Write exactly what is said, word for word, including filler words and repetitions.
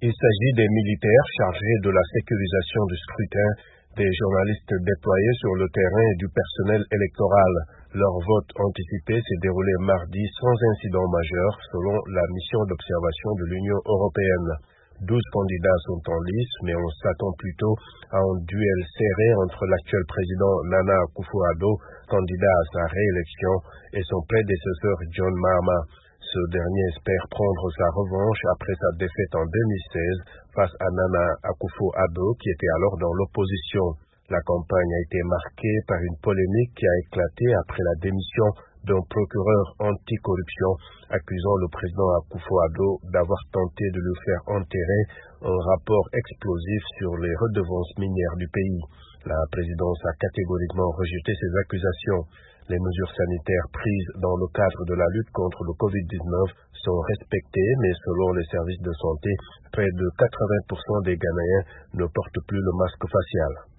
Il s'agit des militaires chargés de la sécurisation du scrutin, des journalistes déployés sur le terrain et du personnel électoral. Leur vote anticipé s'est déroulé mardi sans incident majeur selon la mission d'observation de l'Union européenne. Douze candidats sont en lice, mais on s'attend plutôt à un duel serré entre l'actuel président Nana Akufo-Addo, candidat à sa réélection, et son prédécesseur John Mahama. Ce dernier espère prendre sa revanche après sa défaite en deux mille seize face à Nana Akufo-Addo qui était alors dans l'opposition. La campagne a été marquée par une polémique qui a éclaté après la démission d'un procureur anticorruption accusant le président Akufo-Addo d'avoir tenté de lui faire enterrer un rapport explosif sur les redevances minières du pays. La présidence a catégoriquement rejeté ces accusations. Les mesures sanitaires prises dans le cadre de la lutte contre le covid dix-neuf sont respectées, mais selon les services de santé, près de quatre-vingts pour cent des Ghanéens ne portent plus le masque facial.